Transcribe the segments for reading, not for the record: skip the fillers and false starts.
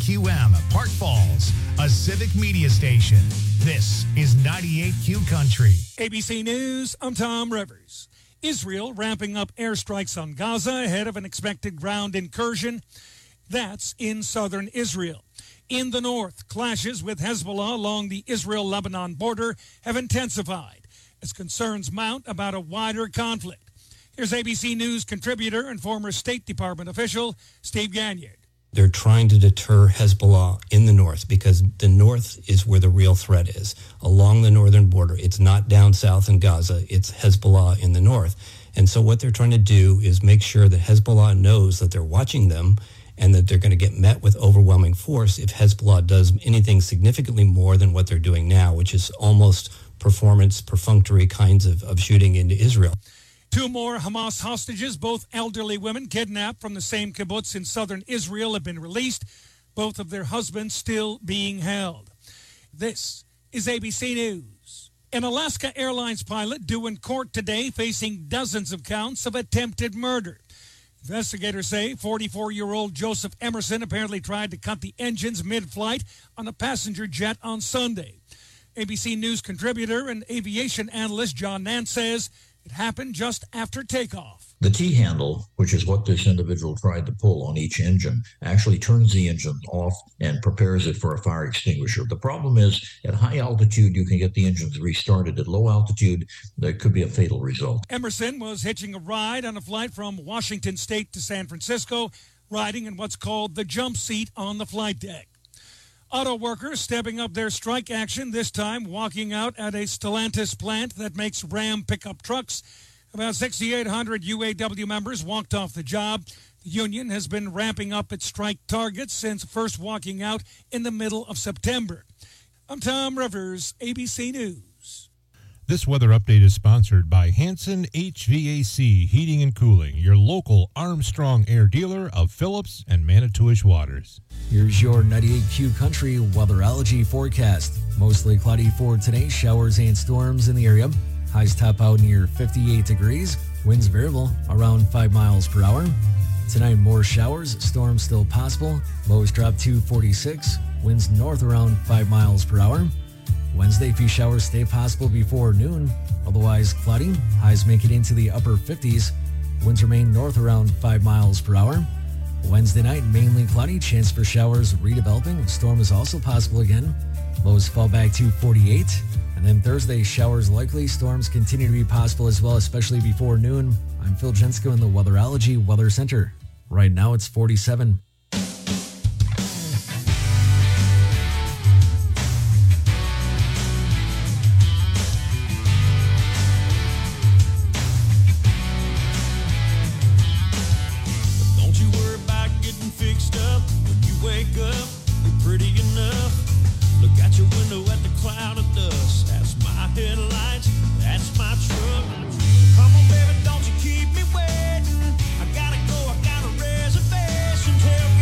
WQM, Park Falls, a civic media station. This is 98Q Country. ABC News, I'm Tom Rivers. Israel ramping up airstrikes on Gaza ahead of an expected ground incursion. That's in southern Israel. In the north, clashes with Hezbollah along the Israel-Lebanon border have intensified as concerns mount about a wider conflict. Here's ABC News contributor and former State Department official Steve Gagnon. They're trying to deter Hezbollah in the north because the north is where the real threat is. Along the northern border, it's not down south in Gaza, it's Hezbollah in the north. And so what they're trying to do is make sure that Hezbollah knows that they're watching them and that they're going to get met with overwhelming force if Hezbollah does anything significantly more than what they're doing now, which is almost perfunctory kinds of shooting into Israel. 2 more Hamas hostages, both elderly women kidnapped from the same kibbutz in southern Israel, have been released. Both of their husbands still being held. This is ABC News. An Alaska Airlines pilot due in court today facing dozens of counts of attempted murder. Investigators say 44-year-old Joseph Emerson apparently tried to cut the engines mid-flight on a passenger jet on Sunday. ABC News contributor and aviation analyst John Nance says it happened just after takeoff. The T-handle, which is what this individual tried to pull on each engine, actually turns the engine off and prepares it for a fire extinguisher. The problem is, at high altitude, you can get the engines restarted. At low altitude, there could be a fatal result. Emerson was hitching a ride on a flight from Washington State to San Francisco, riding in what's called the jump seat on the flight deck. Auto workers stepping up their strike action, this time walking out at a Stellantis plant that makes Ram pickup trucks. About 6,800 UAW members walked off the job. The union has been ramping up its strike targets since first walking out in the middle of September. I'm Tom Rivers, ABC News. This weather update is sponsored by Hanson HVAC Heating and Cooling, your local Armstrong Air dealer of Phillips and Manitowish Waters. Here's your 98Q Country weatherology forecast. Mostly cloudy for today, showers and storms in the area. Highs top out near 58 degrees. Winds variable around 5 miles per hour. Tonight, more showers, storms still possible. Lows drop to 46. Winds north around 5 miles per hour. Wednesday, few showers stay possible before noon. Otherwise cloudy. Highs make it into the upper 50s. Winds remain north around 5 miles per hour. Wednesday night, mainly cloudy. Chance for showers redeveloping. Storm is also possible again. Lows fall back to 48. And then Thursday, showers likely. Storms continue to be possible as well, especially before noon. I'm Phil Jensko in the Weatherology Weather Center. Right now, it's 47. Don't you keep me waiting. I gotta go, I got a reservation. Tell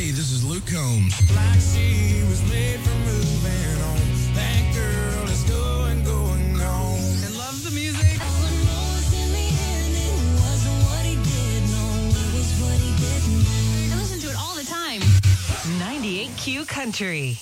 Hey, this is Luke Combs. Like she was made for moving on. That girl is going on. And love the music. I listen to it all the time. 98Q Country.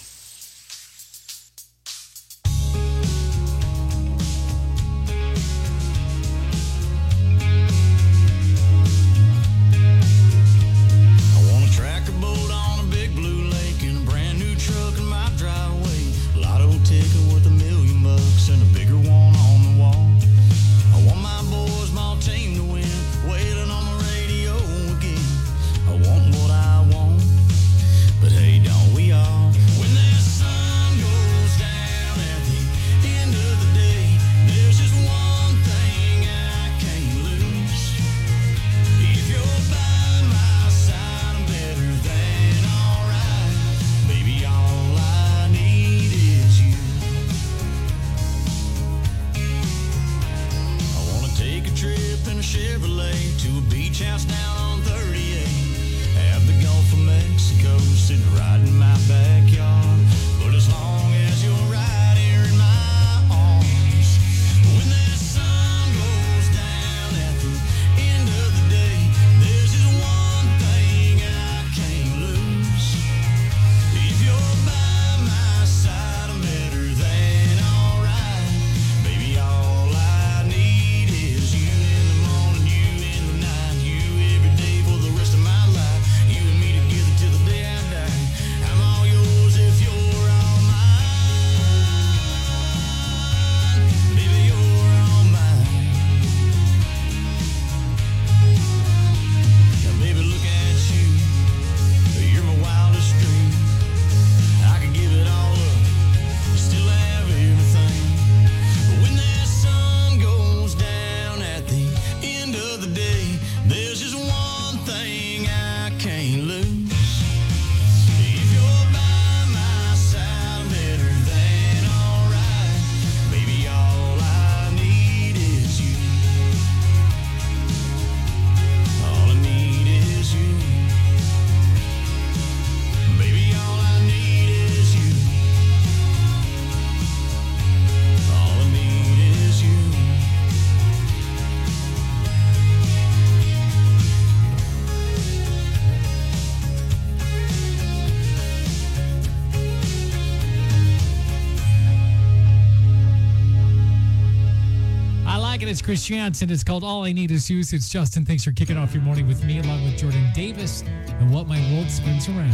It's Chris Jansen. It's called All I Need Is You. It's Justin. Thanks for kicking off your morning with me, along with Jordan Davis, and What My World Spins Around.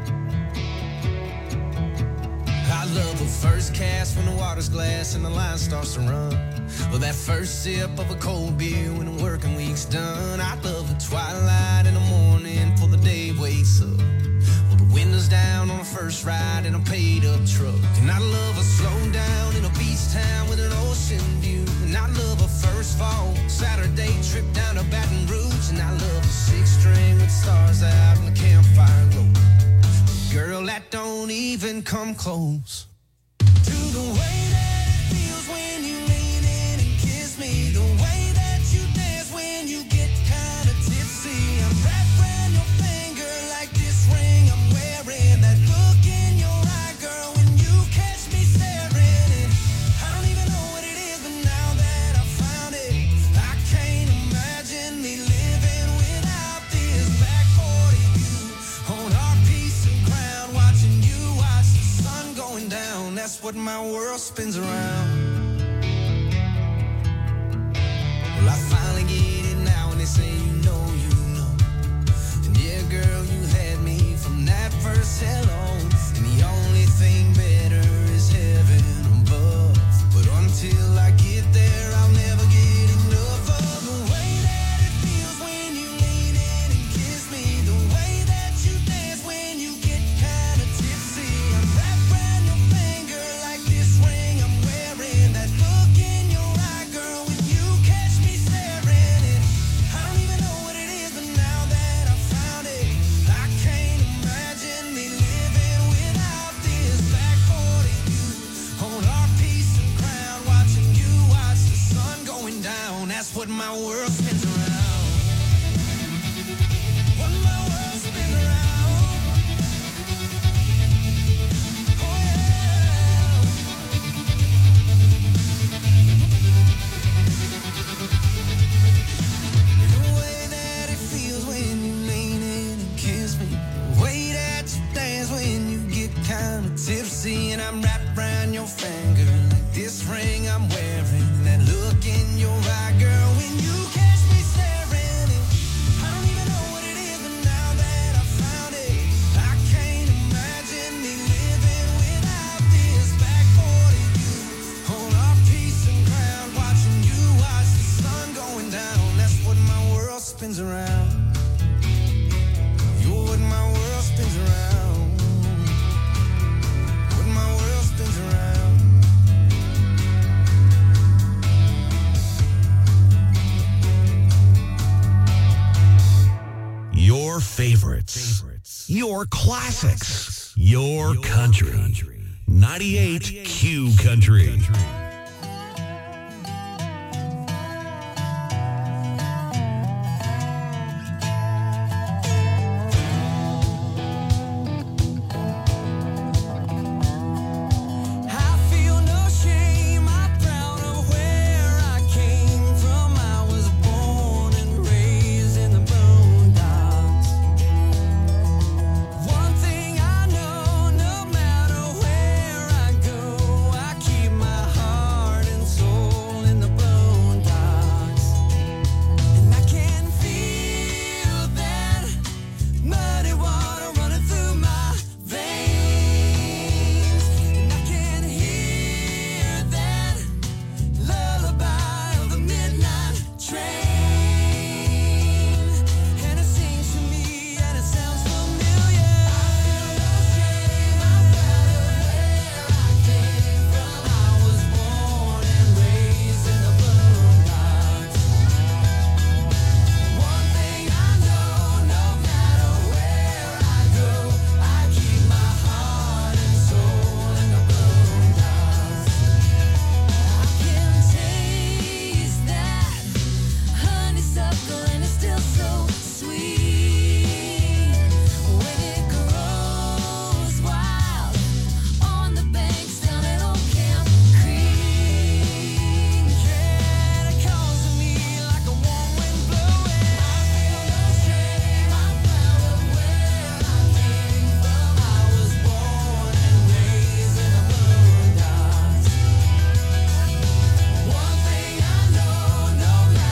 I love the first cast when the water's glass and the line starts to run. Well, that first sip of a cold beer when the working week's done. I love the twilight in the morning before the day wakes up. Well, the windows down on the first ride in a paid-up truck. And I love a slow down in a beach town with an ocean view. And I love a first fall Saturday trip down to Baton Rouge. And I love a six-string with stars out and the campfire glow. Girl, that don't even come close to the way that it feels when you lean in and kiss me. The way that you dance when you get kind of tipsy. I'm wrapped around your finger like this ring I'm wearing. That look in your eye, girl, when you catch me staring. And I don't even know what it is, but now that I found it, I can't imagine me living without this. Back 40 view on our piece of ground, watching you watch the sun going down. That's what my world spins around. Well, I finally get it now when they say you know. And yeah, girl, you had me from that first hello. And the only thing better is heaven above. But until I get there, I'll never get enough of the way that it feels when you lean in and kiss me. The way that you dance when you get kind of tipsy. I'm wrapped around your finger like this ring I'm wearing. That look in your eye, girl, when you catch me staring. And I don't even know what it is, but now that I found it, I can't imagine me living without this. Back 40 view on our piece of ground, watching you watch the sun going down. That's what my world spins around. What my world spins around. spins around. You're what my world spins around. What my world spins around. Your favorites. Your classics. Your country. 98 Q Country.